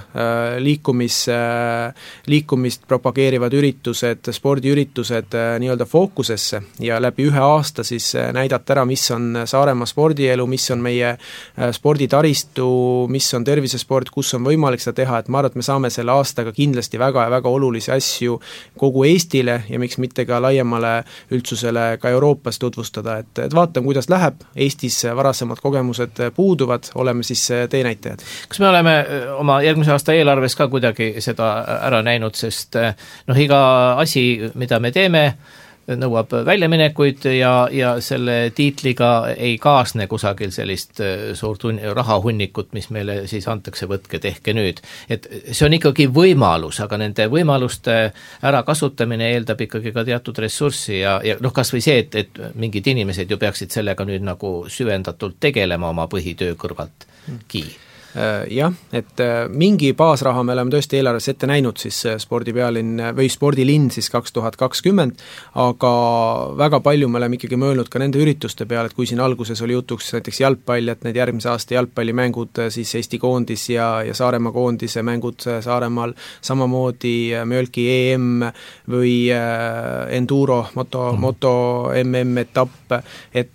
liikumist propageerivad üritused, spordiüritused nii-öelda fookusesse ja läbi 1 aasta siis näidata ära, mis on Saaremaa spordielu, mis on meie sporditaristu, mis on tervisesport, kus on võimalik seda teha, et ma arvan, et me saame selle aastaga kindlasti väga olulisi asju kogu Eestile ja miks mitte ka laiemale üldsusele ka Euroopas tutvustada, et vaatame, kuidas läheb. Eestis varasemad kogemused puuduvad, oleme siis teenäitajad. Kas me oleme oma järgmise aasta eelarves ka kuidagi seda ära näinud, sest iga asi, mida me teeme, nõuab väljaminekuid ja selle tiitliga ei kaasne kusagil sellist suurt rahahunnikut, mis meile siis antakse, võtke, tehke nüüd. Et see on ikkagi võimalus, aga nende võimaluste ärakasutamine eeldab ikkagi ka teatud ressurssi ja kas või see, et mingid inimesed ju peaksid sellega nüüd nagu süvendatult tegelema oma põhitöö kõrvaltki. Jah, et mingi baasraha me oleme tõesti eelarves ette näinud siis spordipealinn või spordilinn siis 2020, aga väga palju me oleme ikkagi mõelnud ka nende ürituste peale, et kui siin alguses oli jutuks näiteks jalgpall, et need järgmise aasta jalgpallimängud siis Eesti koondis ja Saaremaa koondise mängud Saaremaal, samamoodi Mjölki EM või Enduro moto MM etapp, et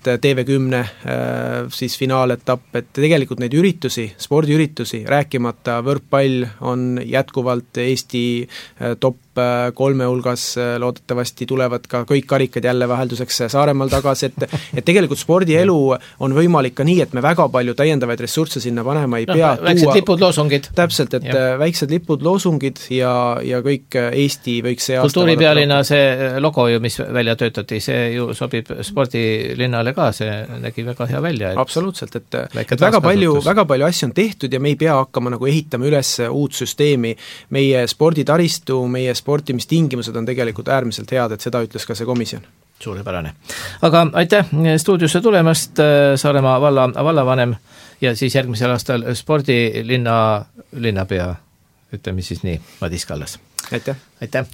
TV10 siis finaaletapp, et tegelikult neid üritusi, spordiüritusi, rääkimata võrkpall on jätkuvalt Eesti top 3 hulgas, loodetavasti tulevad ka kõik karikad jälle vahelduseks Saaremaal tagasi, et tegelikult spordielu on võimalik ka nii, et me väga palju täiendavaid ressursse sinna panema ei pea. Väiksed lipud, loosungid. Täpselt, et väiksed lipud, loosungid ja kõik Eesti võiks see aasta kultuuripealina see logo ju, mis välja töötati, see ju sobib spordilinnale ka, see nägi väga hea välja. Absoluutselt, et väga palju asju on tehtud ja me ei pea hakkama nagu ehitama üles uut süsteemi. Meie sporditaristu, meie sportimistingimused on tegelikult äärmiselt head, et seda ütles ka see komisjon. Suurepärane. Aga aitäh stuudiosse tulemast, Saaremaa vallavanem ja siis järgmisel aastal linnapea, ütleme siis nii, Madis Kallas. Aitäh. Aitäh.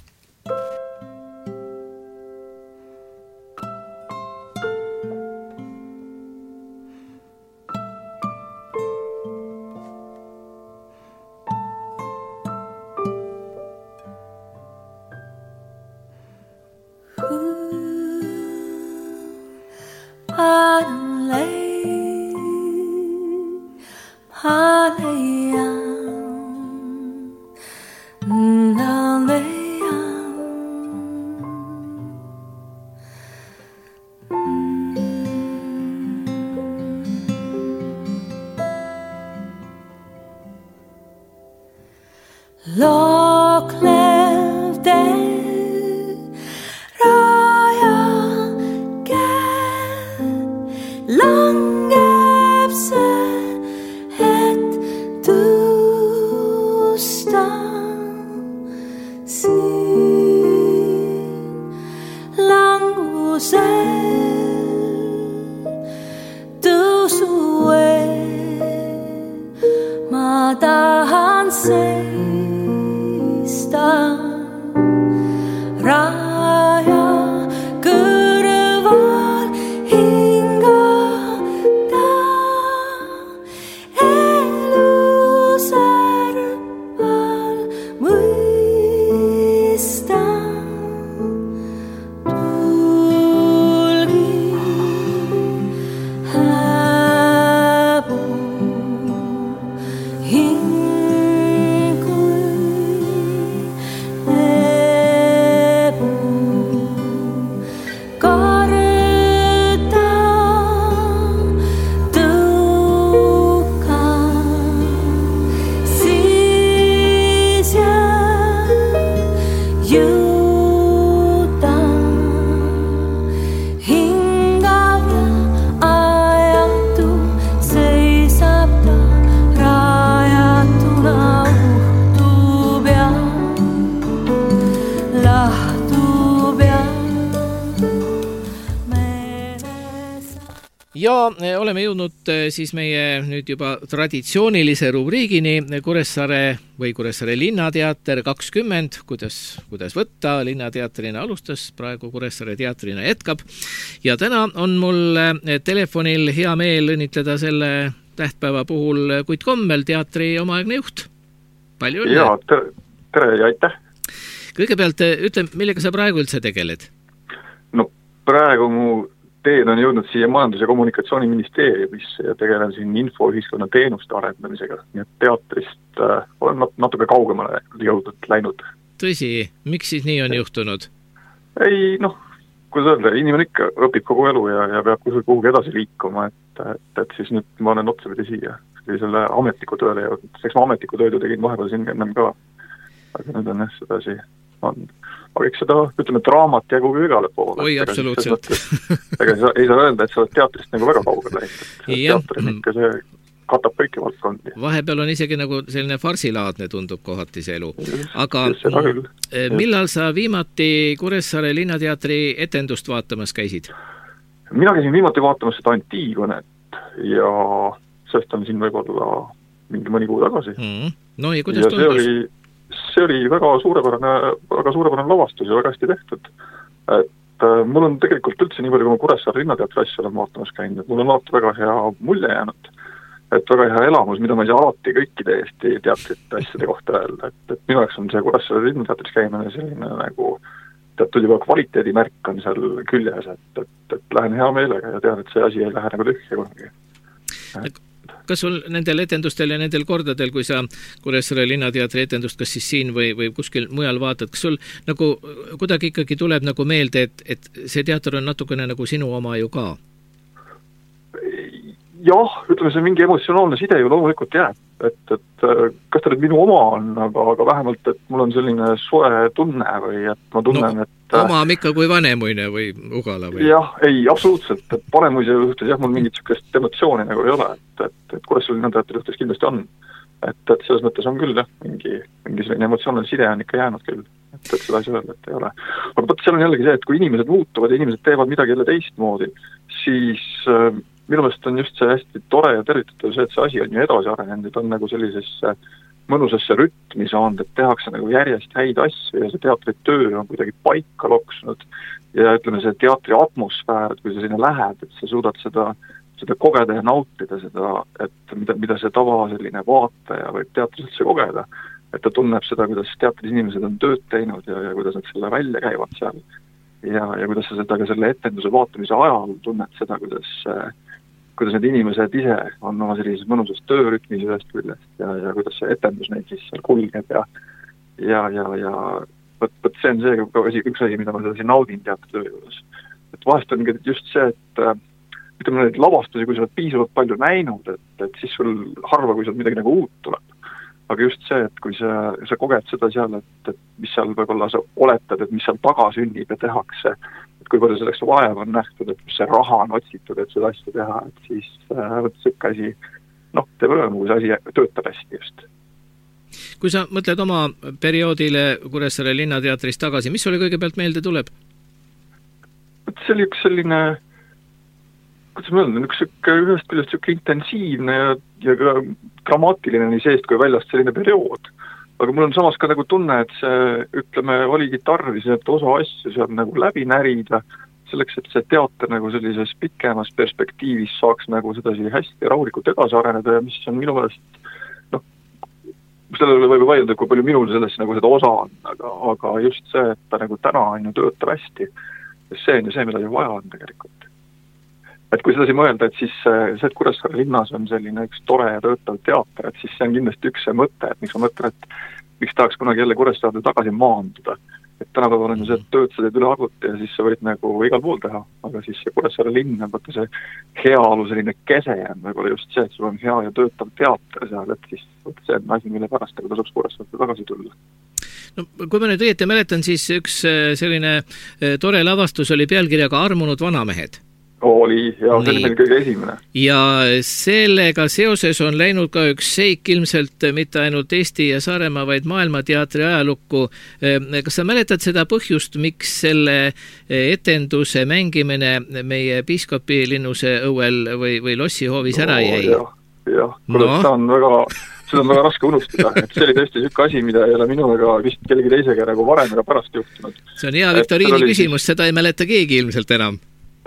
Ja oleme jõudnud siis meie nüüd juba traditsioonilise rubriigini Kuressaare või Kuressaare Linnateater 20, kuidas võtta, Linnateatrina alustas, praegu Kuressaare teatrina jätkab. Ja täna on mul telefonil hea meel õnnitleda selle tähtpäeva puhul Kuit Kommel, teatri omaaegne juht. Palju õnne! Ja, tere ja aitäh! Kõigepealt ütle, millega sa praegu üldse tegeled? No praegu mu teed on jõudnud siia Majandus- ja Kommunikatsiooniministeeriumisse ja tegelen siin infoühiskonna teenuste arendamisega. Nii et teatrist olen natuke kaugemale läinud. Tõsi, miks siis nii on juhtunud? Ei, kuidas öelda, inimene ikka õpib kogu elu ja peab kuhugi edasi liikuma, et siis nüüd ma olen otsapidi siia selle ametliku tööle jõudnud. Eks ma ametliku tööd tegin vahepeal siin ennem ka, aga nüüd on sedasi aga eks seda, ütleme, draamat jäägu igale poole. Oi, absoluutselt. Ega ei saa öelda, et sa oled teatrist nagu väga kaugel läinud. Teatrin ikka see katab kõiki valdkondi. Vahepeal on isegi nagu selline farsilaadne tundub kohati see elu. Aga millal sa viimati Kuressaare Linnateatri etendust vaatamas käisid? Mina käisin viimati vaatamas seda Antigonet ja sest on siin võib-olla mõni kuu tagasi. No ja kuidas tundus? See oli väga suurepärane lavastus ja väga hästi tehtud. Et mul on tegelikult üldse nii palju, kui ma Kuressaare Linnateatri asja olen vaatamas käinud, mul on alati väga hea mulje jäänud. Et väga hea elamus, mida ma ei saa alati kõikide Eesti teatrite asjade kohta öelda. Et minu jaoks on see Kuressaare Linnateatris käimine selline nagu teatud juba kvaliteedimärk on seal küljes, et lähen hea meelega ja tean, et see asi ei lähe nagu tühja kunagi. Kas sul nendel etendustel ja nendel kordadel, kui sa Kuressaare Linnateatri etendust, kas siis siin või kuskil mujal vaatad, kas sul nagu kuidagi ikkagi tuleb nagu meelde, et see teater on natukene nagu sinu oma ju ka? Jah, ütleme, see mingi emotsionaalne side ju loomulikult jääb, et kas ta nüüd minu oma on, aga vähemalt, et mul on selline soe tunne või et ma tunnen, et oma ikka kui Vanemuine või Ugala või? Jah, ei, absoluutselt, et Vanemuise juhtes jah, mul mingit sellist emotsiooni nagu ei ole, et Kuressaare Linnateatri juhtes kindlasti on, et selles mõttes on küll jah, mingi selline emotsionaalne side on ikka jäänud küll, et seda ei saa öelda, et ei ole. Aga seal on jällegi see, et kui inimesed muutuvad ja inimesed teevad midagi jälle teistmoodi, siis minu meelest on just see hästi tore ja tervitatav see, et see asi on ju edasi arenenud, et on nagu sellisesse mõnusasse rütmi saanud, et tehakse nagu järjest häid asju ja see teatri töö on kuidagi paika loksunud ja ütleme, see teatri atmosfäär, et kui sa sinna lähed, et sa suudad seda kogeda ja nautida seda, et mida see tava selline vaataja võib teatris üldse kogeda, et ta tunneb seda, kuidas teatris inimesed on tööd teinud ja kuidas nad selle välja käivad seal ja kuidas sa seda ka selle etenduse vaatamise ajal tunned seda, kuidas kuidas need inimesed ise on oma sellises mõnusas töörütmis ühest küljest ja kuidas see etendus neid siis seal kulgeb ja võt see on see üks asi, mida ma siin naudin teatud töö juures. Et vahest on just see, et ütleme neid lavastusi, kui sa oled piisavalt palju näinud, et siis sul harva, kui sul midagi nagu uut tuleb. Aga just see, et kui sa koged seda seal, et mis seal võib-olla sa oletad, et mis seal taga sünnib ja tehakse, et kui palju selleks vaev on nähtud, et mis see raha on otsitud, et seda asja teha, et siis võttes asi, teeb rõõmu, kui see asi töötab hästi just. Kui sa mõtled oma perioodile Kuressaare Linnateatris tagasi, mis sulle kõigepealt meelde tuleb? See oli üks selline, kuidas ma öeldan, ühest küljest intensiivne ja ka dramaatiline nii seest kui väljast selline periood. Aga mul on samas ka nagu tunne, et see, ütleme, oligi tarvis, et osa asju seal nagu läbi närida, selleks, et see teater nagu sellises pikemas perspektiivis saaks nagu sedasi hästi rahulikult edasi areneda ja mis on minu meelest sellele võib vaielda, kui palju minul sellest nagu seda osa on, aga just see, et ta nagu täna on ju töötab hästi. See on ju see, mida ju vaja on tegelikult. Et kui sedasi mõelda, et siis see, et Kuressaare linnas on selline üks tore ja töötav teater, et siis see on kindlasti üks see mõte, et miks ma mõtlen, et miks tahaks kunagi jälle Kuressaare tagasi maanduda. Et tänapäeval on ju see, et tööd sa teed üle arvuti ja siis sa võid nagu igal pool teha, aga siis see Kuressaare linn on võtta see heaolu selline kese on võib-olla just see, et sul on hea ja töötav teater seal, et siis see on asi, mille pärast nagu tasuks Kuressaare tagasi tulla. No, kui ma nüüd õieti mäletan, siis üks selline tore lavastus oli pealkirjaga Armunud vanamehed. Oli, ja see oli meil kõige esimene. Ja sellega seoses on läinud ka üks seik ilmselt mitte ainult Eesti ja Saaremaa, vaid maailmateatri ajalukku. Kas sa mäletad seda põhjust, miks selle etenduse mängimine meie Piiskopi linnuse õuel või Lossihoovis ära jäi? Jah. Seda on väga raske unustada, et see oli tõesti selline asi, mida ei ole minuga vist kellegi teisega nagu varem ega pärast juhtunud. See on hea viktoriini küsimus, seda ei mäleta keegi ilmselt enam.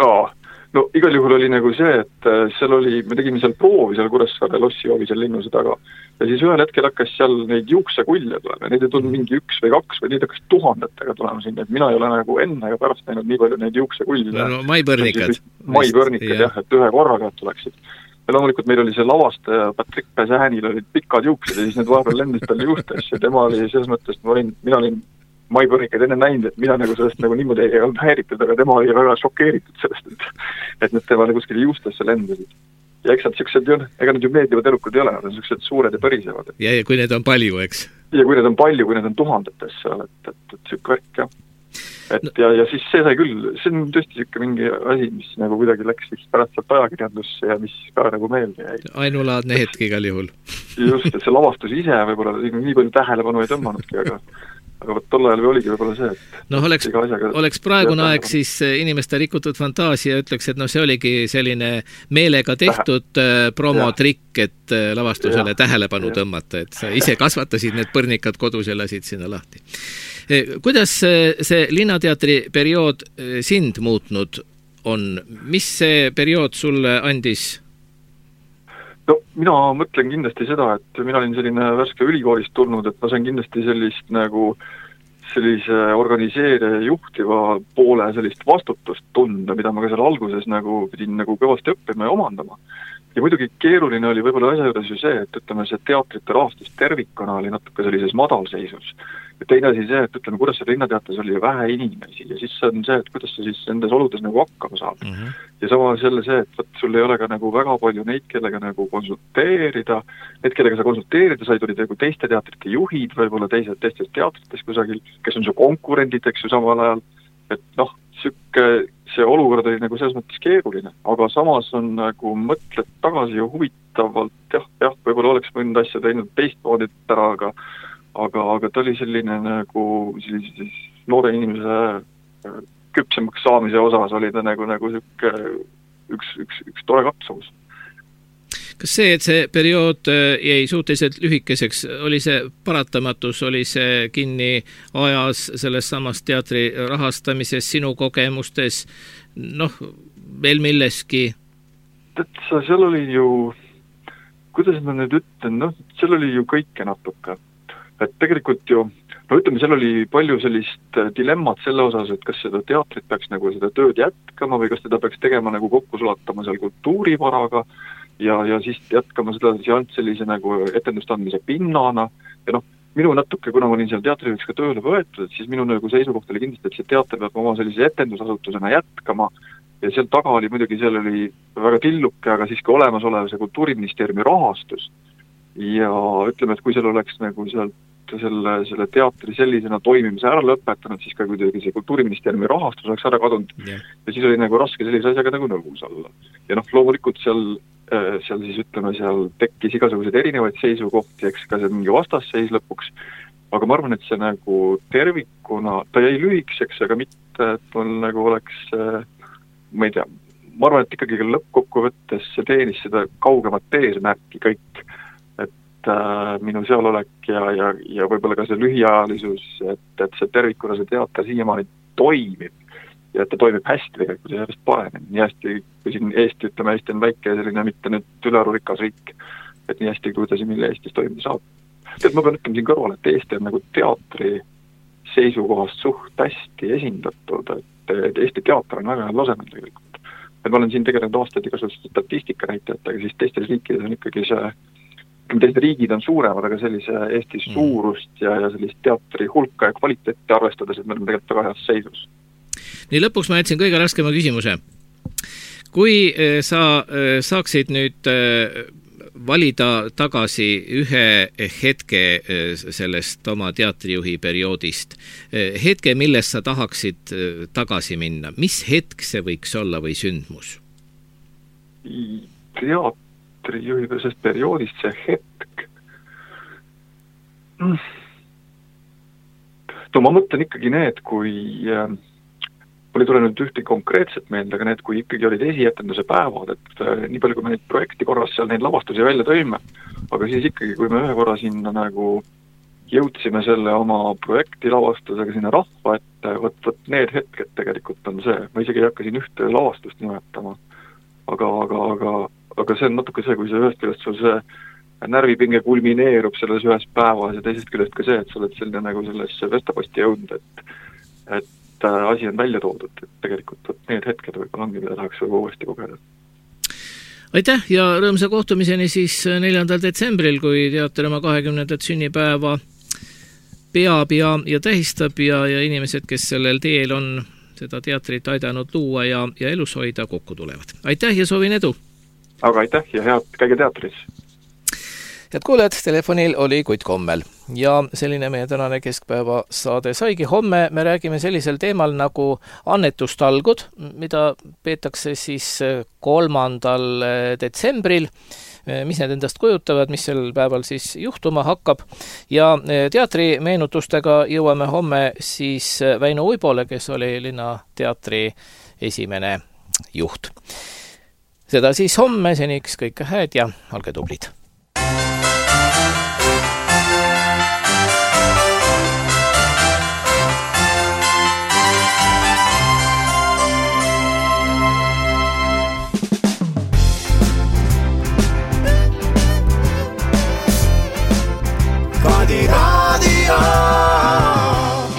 No igal juhul oli nagu see, et seal oli, me tegime seal proovi seal Kuressaare Lossihoovi seal linnuse taga ja siis ühel hetkel hakkas seal neid juuksekulje tulema, neid ei tulnud mingi 1 või 2 või neid hakkas tuhandetega tulema sinna, et mina ei ole nagu enne ja pärast näinud nii palju neid juuksekulje. No maipõrnikad. Maipõrnikad jah, et ühe korraga tuleksid. Ja loomulikult meil oli see lavastaja Patrick Päsäänil olid pikad juuksed ja siis need vahepeal lendasid tal juustes ja tema oli selles mõttes, mina olin maipõrnikaid enne näinud, et mina nagu sellest nagu niimoodi ei olnud häiritud, aga tema oli väga šokeeritud sellest, et need tema kuskil juustesse lendasid. Ja eks nad siuksed, ega need ju meeldivad elukud ei ole, nad on siuksed suured ja põrisevad. Ja kui need on palju, eks? Ja kui need on palju, kui need on tuhandetes seal, et siuke värk, jah. Ja siis see sai küll, see on tõesti siuke mingi asi, mis nagu kuidagi läks pärast sealt ajakirjandusse ja mis ka nagu meelde jäi. Ainulaadne hetk igal juhul. Just, et see lavastus ise võib-olla nii palju tähelepanu ei tõmmanudki, aga tol ajal oligi võib-olla see, et oleks praegune aeg, siis inimeste rikutud fantaasia ütleks, et see oligi selline meelega tehtud promotrikk, et lavastusele tähelepanu tõmmata, et sa ise kasvatasid need põrnikad kodus ja lasid sinna lahti. Kuidas see Linnateatri periood sind muutnud on? Mis see periood sulle andis? No, mina mõtlen kindlasti seda, et mina olin selline värske ülikoolist tulnud, et ma sain kindlasti sellise organiseerija juhtiva poole sellist vastutust tunda, mida ma ka seal alguses pidin kõvasti õppima ja omandama. Ja muidugi keeruline oli võib-olla asja juures ju see, et ütleme, see teatrite rahastus tervikuna oli natuke sellises madalseisus. Ja teine asi see, et ütleme, Kuressaare Linnateatris oli vähe inimesi ja siis on see, et kuidas sa siis nendes oludes hakkama saad. Ja samas jälle see, et sul ei ole ka väga palju neid, kellega konsulteerida, need, kellega sa konsulteerida said, olid teiste teatrite juhid, võib-olla teistes teatrites kusagil, kes on su konkurendid, eks ju samal ajal, et see olukord oli selles mõttes keeruline, aga samas on mõtled tagasi ja huvitavalt, jah, võib-olla oleks mõnda asja teinud teistmoodi ära, aga ta oli selline noore inimese küpsemaks saamise osas oli ta üks tore katsumus. Kas see, et see periood jäi suhteliselt lühikeseks, oli see paratamatus, oli see kinni ajas selles samas teatri rahastamises, sinu kogemustes, veel milleski? Seal oli ju, kuidas ma nüüd ütlen, seal oli ju kõike natuke. Et tegelikult ju no ütleme, seal oli palju sellist dilemmat selle osas, et kas seda teatrit peaks nagu seda tööd jätkama või kas teda peaks tegema nagu kokku sulatama seal kultuurivaraga ja siis jätkama seda ainult sellise nagu etendust andmise pinnana ja minu natuke, kuna ma olin seal teatrijuhiks ka tööle võetud, siis minu nagu seisukoht oli kindlasti, et see teater peab oma sellise etendusasutusena jätkama ja seal taga oli muidugi, seal oli väga tilluke, aga siiski olemasolev see Kultuuriministeeriumi rahastus ja ütleme, et kui seal oleks nagu sealt selle teatri sellisena toimimise ära lõpetanud, siis ka kuidagi see Kultuuriministeeriumi rahastus oleks ära kadunud ja siis oli nagu raske sellise asjaga nagu nõus olla. Ja loomulikult seal siis ütleme, seal tekkis igasuguseid erinevaid seisukohti, eks ka see mingi vastasseis lõpuks, aga ma arvan, et see nagu tervikuna, ta jäi lühikeseks, aga mitte, et mul nagu oleks, ma ei tea, ma arvan, et ikkagi lõppkokkuvõttes see teenis seda kaugemat eesmärki kõik, et minu sealolek ja võib-olla ka see lühiajalisus, et see tervikuna see teater siiamaani toimib ja et ta toimib hästi tegelikult ja järjest paremini. Nii hästi, kui siin Eesti, ütleme, Eesti on väike ja selline mitte nüüd ülearu rikas riik, et nii hästi, kuidas ja mille Eestis toimida saab. Ma pean ütlema siin kõrval, et Eesti on nagu teatri seisukohast suht hästi esindatud, et Eesti teater on väga lasemel tegelikult. Et ma olen siin tegelenud aastaid igasugust statistika näitajatega, siis teistes riikides on ikkagi see, teised riigid on suuremad, aga sellise Eesti suurust ja sellist teatri hulka ja kvaliteeti arvestades, et me oleme tegelikult väga heas seisus. Nii lõpuks ma jätsin kõige raskema küsimuse. Kui sa saaksid nüüd valida tagasi ühe hetke sellest oma teatrijuhi perioodist, hetke, millest sa tahaksid tagasi minna, mis hetk see võiks olla või sündmus? Teatrijuhi perioodist see hetk? Ma mõtlen ikkagi need, kui oli tulenud ühte konkreetset meelde, aga need, kui ikkagi olid esietenduse päevad, et nii palju, kui me neid projekti korras seal neid lavastusi välja tõime, aga siis ikkagi, kui me ühe korra sinna nagu jõudsime selle oma projekti lavastusega sinna rahva ette, võt need hetked tegelikult on see, ma isegi ei hakka siin ühte lavastust nimetama, aga see on natuke see, kui see ühest küljest sul see närvipinge kulmineerub selles ühes päevas ja teisest küljest ka see, et sa oled selline nagu sellesse vestaposti jõudnud, et asi on välja toodud, et tegelikult need hetked võib-olla ongi, mida tahaks uuesti kogeda. Aitäh ja rõõmsa kohtumiseni siis 4. detsembril, kui teater oma 20. sünnipäeva peab ja tähistab ja inimesed, kes sellel teel on seda teatrit aidanud luua ja elus hoida, kokku tulevad. Aitäh ja soovin edu! Aga aitäh ja head käige teatris! Head kuulajad, telefonil oli Kutt Kommel ja selline meie tänane keskpäeva saade saigi. Homme me räägime sellisel teemal nagu annetustalgud, mida peetakse siis 3. detsembril, mis need endast kujutavad, mis sel päeval siis juhtuma hakkab ja teatri meenutustega jõuame homme siis Väino Uibole, kes oli Linnateatri esimene juht. Seda siis homme, seniks kõike hääd ja olge tublid!